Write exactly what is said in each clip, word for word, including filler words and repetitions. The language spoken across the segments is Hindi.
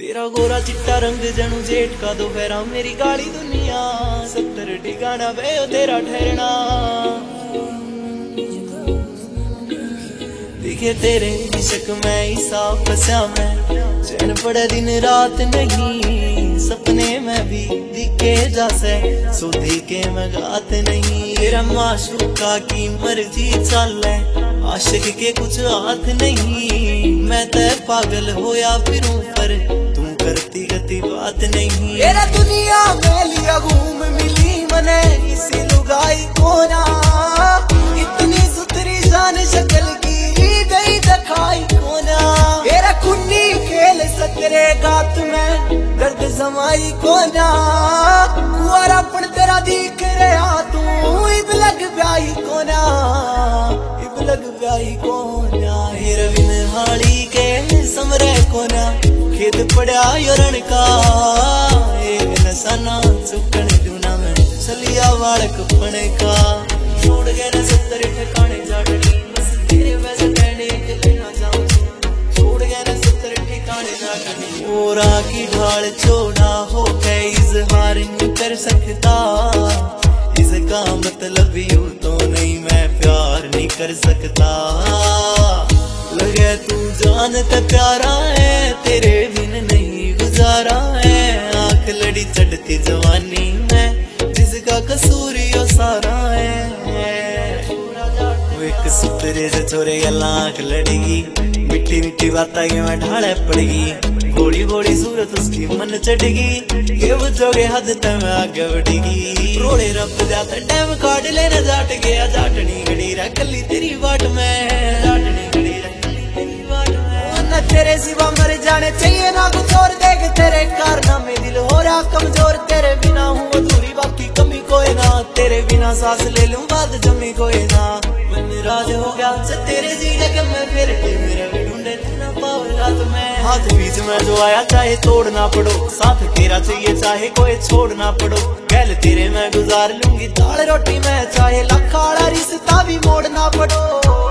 तेरा गोरा चिट्टा रंग जनू जेठ का दोपहरा, मेरी गाड़ी दुनिया सत्तर ठिकाना वे तेरा ठहरना। दिखे तेरे इश्क में ईसा फंसा मैं, चैन पड़े दिन रात नहीं, सपने में भी दिखे जासे सुधी के मैं गात नहीं। तेरा माशूका की मर्जी चले, आशिक के कुछ हाथ नहीं, मैं ते पागल होया फिरूं पर तुम करती गति बात नहीं। तेरा दुनिया में लिया घूम मिली मने किसी लुगाई को ना, इतनी सुथरी शान शक्ल की गई दिखाई को ना। तेरा खुन्नी खेल सकरे गात में दर्द जमाई को ना, कुआरापन तेरा दिख रहा तू इब लग ब्याही को ना, इब लग ब्याही को ना। हिरविन हाड़ी के समरे को ना, खेत पड़ा योरण का एक नसाना चुकन दूना में सलिया वाल कपने का। छोड़ गए न सत्तर ठिकाने जाटनी, बस तेरे वैसे कहने के लेना जाऊं, छोड़ गए न सत्तर ठिकाने जाटनी। ओरा की ढाल छोड़ा हो के इजहार नहीं कर सकता, इसका मतलब यूं तो नहीं मैं प्यार नहीं कर सकता। लगे तू जानता प्यारा है, तेरे बिन नहीं गुजारा है। आंख लड़ी चढ़ती जवानी में, जिसका कसूर यो सारा है। वो एक सुतरे से छोरे गला आंख लड़ेगी, मिट्टी मिट्टी बाता के मैं ढाले पड़ेगी। भोली भोली सूरत उसकी मन चढ़ेगी, ये बुझोगे हद तक मैं आगे बढ़ेगी। रोड़े रब जाता टाइम काट लेना जाट गया जाटनी घड़ी रख ली तेरी बाट में, जाटनी घड़ी रख न तेरे सिवा मर जाने चाहिए ना कुछ और। देख तेरे कारनामे दिल हो रहा कमजोर, तेरे बिना हूँ अधूरी बाकी कमी कोई ना। तेरे बिना सांस ले लूं बात जमी कोई ना। मैं नाराज हो गया से तेरे जीने के मैं फिर के मेरे भी ढूंढे ना पावे रात में। हाथ बीच में जो आया चाहे तोड़ना पड़ो, साथ तेरा चाहिए चाहे कोई छोड़ना पड़ो। गैल तेरे मैं गुजार लूंगी दाल रोटी में, चाहे लखाड़ा रिश्ता भी मोड़ना पड़ो।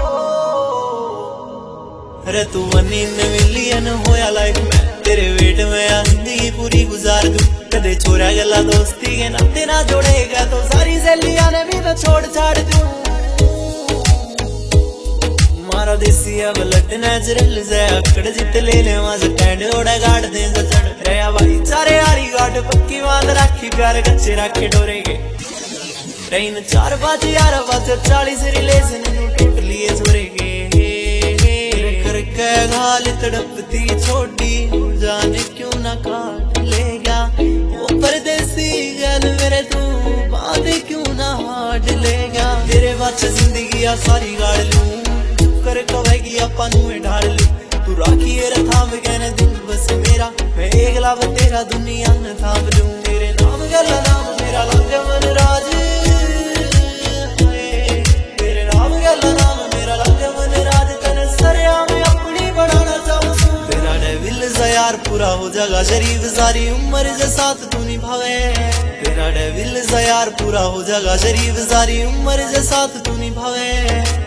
अरे तू नींद मिली न होया लाइफ में, तेरे वेट में जिंदगी पूरी गुजार दूं। कदे छोरा गला दोस्ती के नाते ना जोड़ेगा तो सारी सहेलियां ने भी तो छोड़ छाड़ दूं। मारा देसी है ब्लड नेचुरल से अकड़ जित ले ले वहां से स्टैंड ओड़ा गाड़ दे से चढ़ रहा भाई चारे आड़ी गाट पक्की बांध राखी प्यार कच्चे रखे डोरेगे। ट्रेन चार पाँच यार पाँच चालीस रिलेशन टूट लिए छोरेगे। घाल तड़पती छोटी जाने क्यों ना काट लेगा, वो परदेसी गल मेरे तू बात क्यों ना हाट लेगा। तेरे बाच जिंदगी आ सारी गाड़ लूं, कर कवेगी आपा नूं ढाल लूं। तू राखी रे थाम गए दिन बस मेरा, मैं एक लाभ तेरा दुनिया न थाम लूं। तेरे नाम गला नाम मेरा लग मन राज, तेरे नाम गला नाम मेरा लग मन राज। तने सरया यार पूरा हो जाएगा शरीफ सारी उम्र से साथ तू निभावे। तेरा डेविल सा यार पूरा हो जाएगा शरीफ सारी उम्र से साथ तू निभावे।